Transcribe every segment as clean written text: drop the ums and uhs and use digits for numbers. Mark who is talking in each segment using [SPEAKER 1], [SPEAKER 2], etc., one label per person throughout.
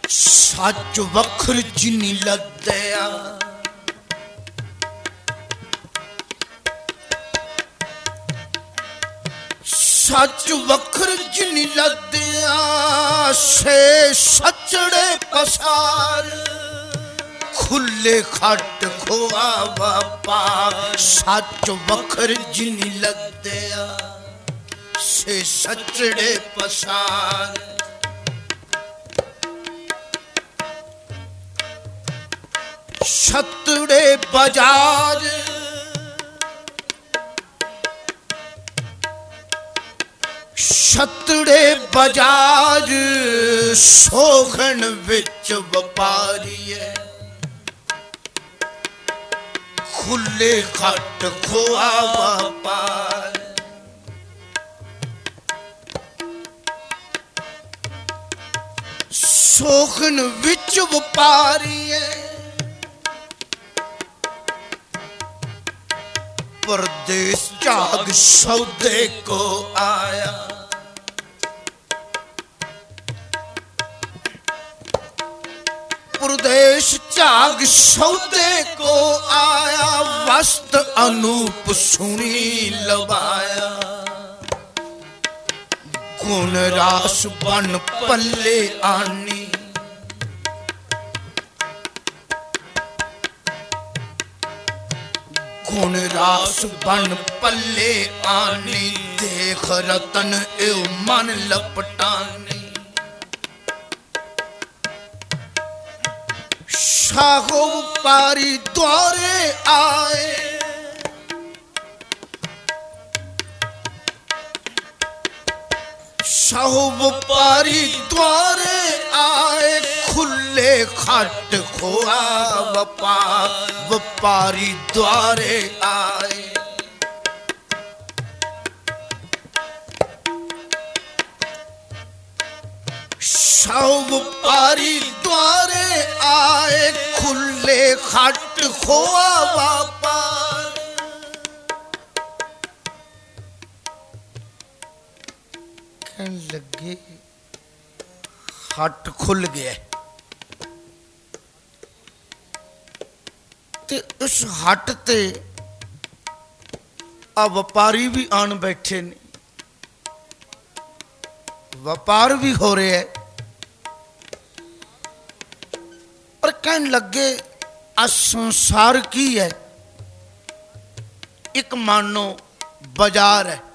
[SPEAKER 1] सच वखर जिनी लदया सच वखर जिनी लदया से सचड़े पसार खुले खट खोआ बापा सच वखर जिनी लदया से सचड़े पसार सतड़े बाजार सतड़े बाजार सोखन विच व्यापारी है खुले खट खोआ व्यापार सोखन विच व्यापारी है परदेश झाग सौदे को आया परदेश झाग सौदे को आया वस्त अनूप सुनी लवाया गुण रास बन पल्ले आनी गुण रास बन पल्ले आनी देख रतन एव मन लपटानी शाहो पारी द्वारे आए शाहो पारी द्वारे आए खुले खट खोआ व्यापारी द्वारे आए व्यापारी द्वारे आए खुले खट खोआ व्यापार कहने लगे हट खुल गया ते उस हट ते आ व्यापारी भी आन बैठे ने व्यापार भी हो रहा है और कहने लगे आ संसार की है एक मानो बाजार है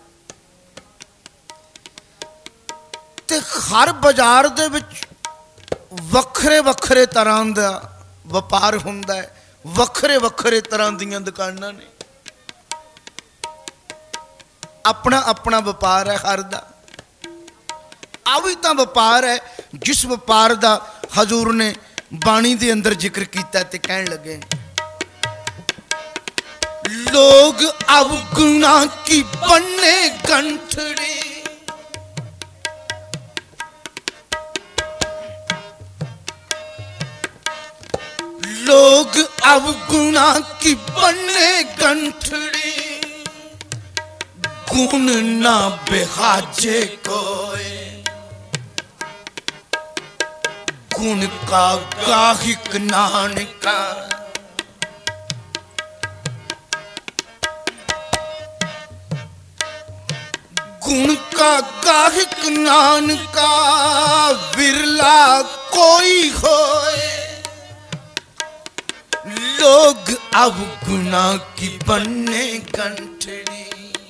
[SPEAKER 1] ते हर बाजार दे विच वखरे वखरे तरह दा व्यापार हुंदा है वखरे वखरे तरह दीयां दुकानां ने अपना अपना व्यापार है हर दा आ भी तां व्यापार है जिस व्यापार दा हजूर ने बाणी दे अंदर जिक्र कीता ते कहण लगे लोग अवगुणा की बन्ने गंठड़ी लोग अवगुणा की बन्ने गंठड़ी गुण ना बेहाजे कोई गुण का गाहिक नानका गुण का गाहिक नानका बिरला कोई होए लोग अवगुणा की बन्ने गंठड़ी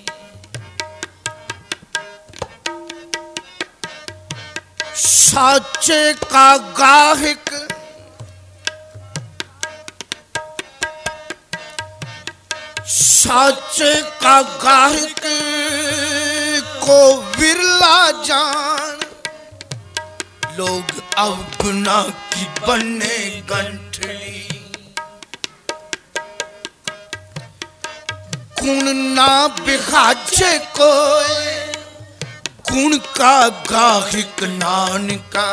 [SPEAKER 1] साचे का गाहिक साचे का गाहिक को विरला जान लोग अवगुणा की बन्ने गंठड़ी गुण ना बिखाजे कोई गुण का गाहिक नानका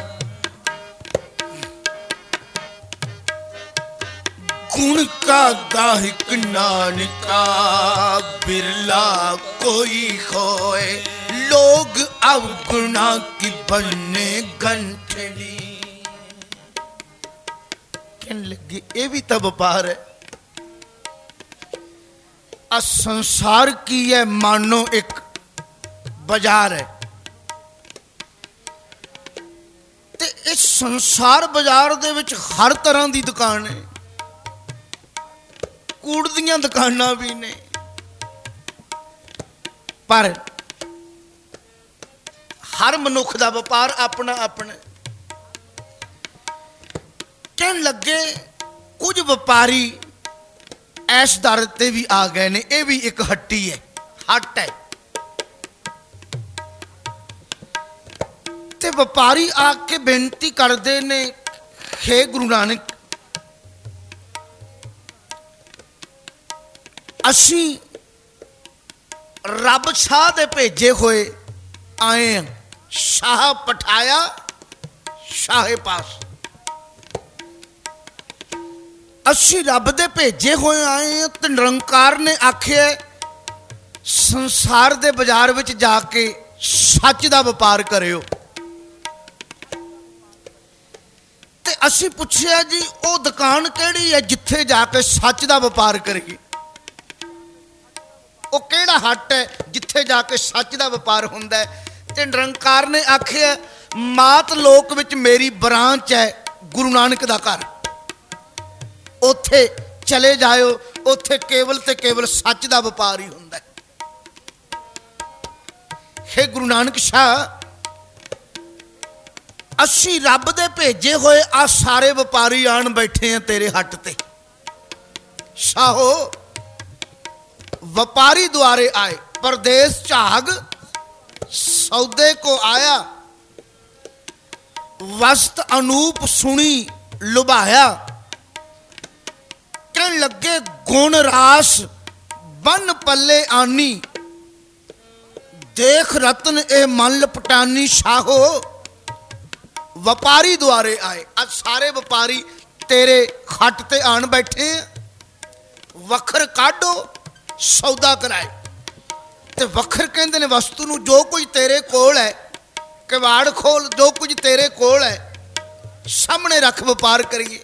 [SPEAKER 1] गुण का गाहिक नानका बिरला कोई खोए लोग अवगुणा की बन्ने गंठड़ी कहने लगे ये भी तो व्यापार है। आ संसार की है मानो एक बाजार है, ते इस संसार बाजार दे विच हर तरह की दुकान है, कूड़ दियां दुकानां भी ने, पर हर मनुख का व्यापार अपना अपना। कहन लगे कुछ व्यापारी इस दर ते भी आ गए ने, यह भी एक हट्टी है, हट है। ते व्यापारी आके बेनती करते ने, हे गुरु नानक असी रब शाह दे भेजे हुए आए हैं, शाह पठाया शाहे पास। असी रब दे भेजे हुए आए हैं, तो निरंकार ने आखे संसार दे बाजार विच जाके सच दा व्यापार करियो। ते असी पुछया जी वो दुकान केड़ी है जिथे जाके सच दा व्यापार करिए, वो केड़ा हट है जिथे जाके सच दा व्यापार हुंदा है। ते निरंकार ने आखे मात लोक विच मेरी ब्रांच है गुरु नानक दा घर, उथे चले जाओ, उथे केवल ते केवल सच दा व्यापार ही हुंदा है। हे गुरु नानक शाह असी रब दे भेजे हुए आ सारे व्यापारी आन बैठे हैं तेरे हट ते। शाहो व्यापारी द्वारे आए, परदेश झाग सौदे को आया, वस्त अनूप सुनी लुभाया। कहने लगे गुण रास बन पल्ले आनी, देख रतन ए मन लपटानी। शाहो व्यापारी द्वारे आए, आज सारे व्यापारी तेरे खट ते आन बैठे हैं, वखर काढो सौदा कराए। ते वखर कहते ने वस्तु नूं जो कुछ तेरे कोल है, किवाड़ खोल, जो कुछ तेरे कोल है सामने रख व्यापार करिए।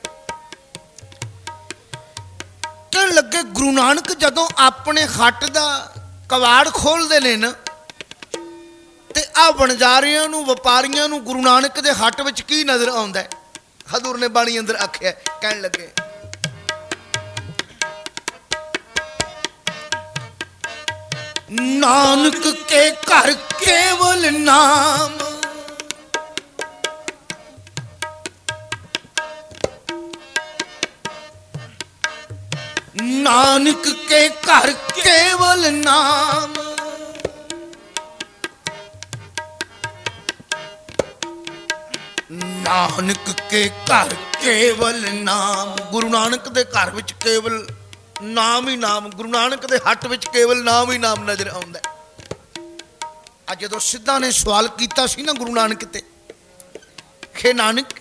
[SPEAKER 1] कहने लगे गुरु नानक जदों अपने हट दा कवाड़ खोलते ने ना, ते आ वणजारियां नूं व्यापारियां नूं गुरु नानक दे हट विच की नजर आउंदा है? हजूर ने बाणी अंदर आख्या, कहने लगे नानक के घर केवल नाम, नानक के घर केवल नाम। नानक के घर केवल नाम, गुरु नानक दे घर विच केवल नाम ही नाम, गुरु नानक दे हट विच केवल नाम ही नाम नजर आउंदा है। अज जदों सिद्धा ने सवाल कीता सी ना गुरु नानक ते, हे नानक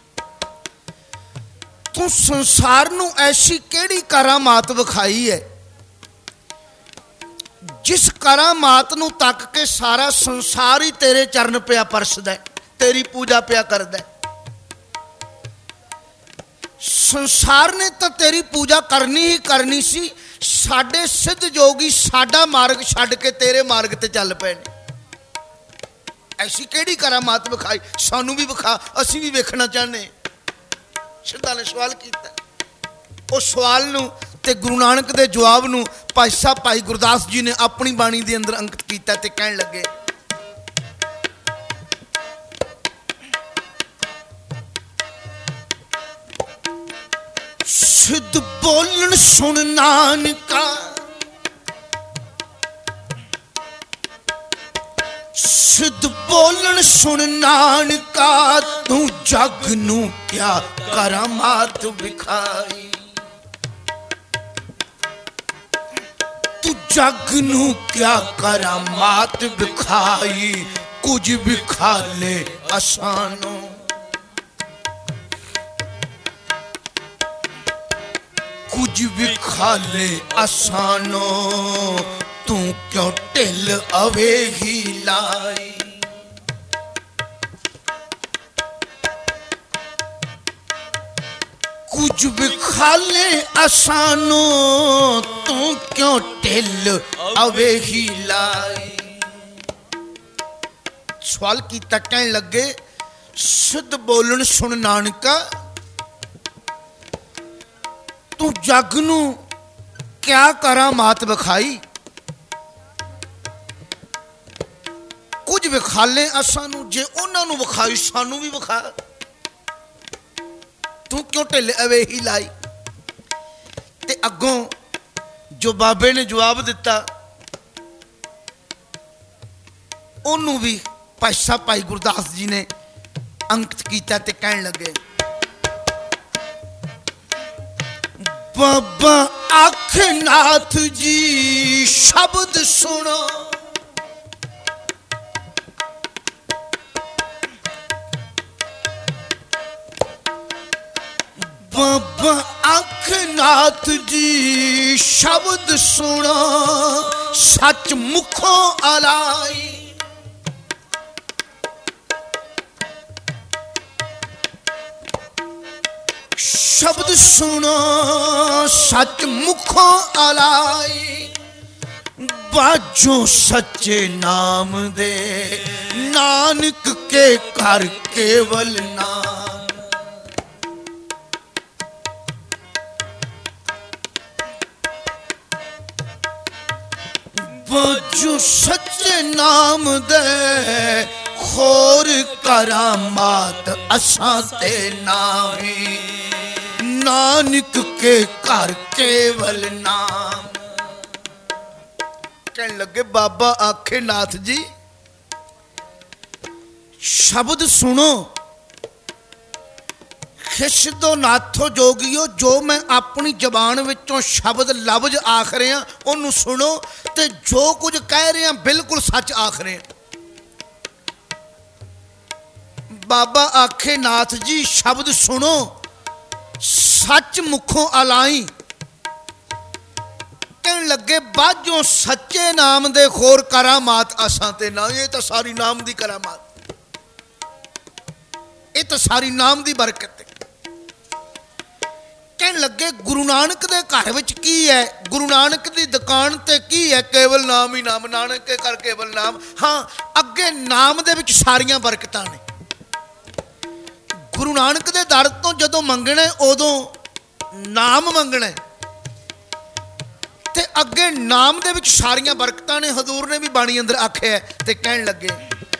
[SPEAKER 1] तू संसार नूं ऐसी केड़ी करामात विखाई है जिस करामात नूं तक के सारा संसार ही तेरे चरण पिया परसदा है, तेरी पूजा पिया करदा है। संसार ने तो तेरी पूजा करनी ही करनी सी, साडे सिद्ध जोगी साडा मार्ग छड्ड के तेरे मार्ग ते चल पे ने। ऐसी केड़ी करामात विखाई, सानू भी विखा, असी भी वेखना चाहते। सिद्धा ने सवाल किया, उस सवाल नूं ते गुरु नानक दे जवाब नूं भाई साहब भाई गुरदास जी ने अपनी बाणी दे अंदर अंकित किया ते कहण लगे सिद्ध बोलन सुन नानका, सिद्ध बोलन सुन नानका, तू जग नू क्या करामात विखाई, तू जग नू क्या करामात विखाई, कुछ विखाले आसानो, कुछ विखाले आसानो, तू क्यों ढिल अवे ही लाई। कुछ विखाले आसानो तू क्यों ढिल अवे ही लाई। सवाल कीता, कहन लगे सिद्ध बोलन सुन नानका, तू जग नू क्या करा मात विखाई। कुछ विखाले असानू, जे उन्होंने विखाई सानू भी विखा, तू क्यों ढिल अवे ही लाई। ते अगों जो बाबे ने जवाब दिता ओनू भी पासा भाई गुरदास जी ने अंकित किया ते कहन लगे, बाबा आखनाथ जी शब्द सुनो, बाबा आखनाथ जी शब्द सुनो, सच मुखों अलाई। शब्द सुनो सच मुखों अलाई, बाजो सच्चे नाम दे नानक के घर केवल नाम। बाजो सच्चे नाम दे खोर करामात असां ते नावी, नानक के घर केवल नाम। कहने लगे बाबा आखे नाथ जी शब्द सुनो, खिस दो नाथो जोगियो, जो मैं अपनी जबान विचों शब्द लफ्ज आख रहा उन्होंने सुनो, ते जो कुछ कह रहे हैं बिल्कुल सच आख रहे हैं। बाबा आखे नाथ जी शब्द सुनो, सच मुखों अलाई। कहन लगे बाजों सच्चे नाम दे खोर करामात असां ते ना। ये तो सारी नाम दी करामात, ये तो सारी नाम दी बरकत है। कहन लगे गुरु नानक दे घर विच की है, गुरु नानक दी दुकान ते की है, केवल नाम ही नाम, नानक के घर केवल नाम। हाँ, अगे नाम दे विच सारियां बरकतां ने। गुरु नानक दे दर तो जदों मंगना उदों नाम मंगना, ते अगे नाम दे विच सारियां बरकतां ने। हजूर ने भी बाणी अंदर आख्या ते कहन लगे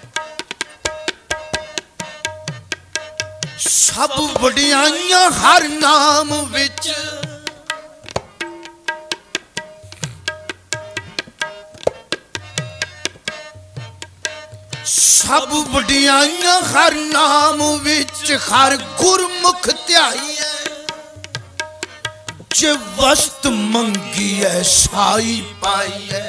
[SPEAKER 1] सब वडियाइयां हर नाम विच, सब वडियाइयां हर नाम विच, हर गुरमुख ध्याई है। जे वस्त मंगी है साई पाई है,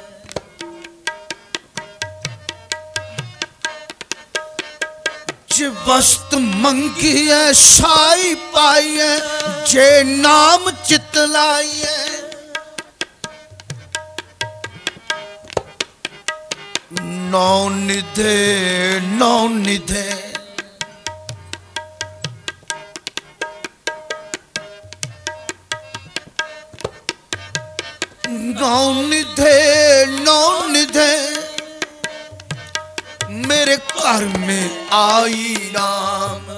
[SPEAKER 1] जे वस्त मंगी है साई पाई है, जे नाम चितलाई है। नौ निधे नौ निधे, नौ निधे नौ निधे, मेरे घर में आई राम।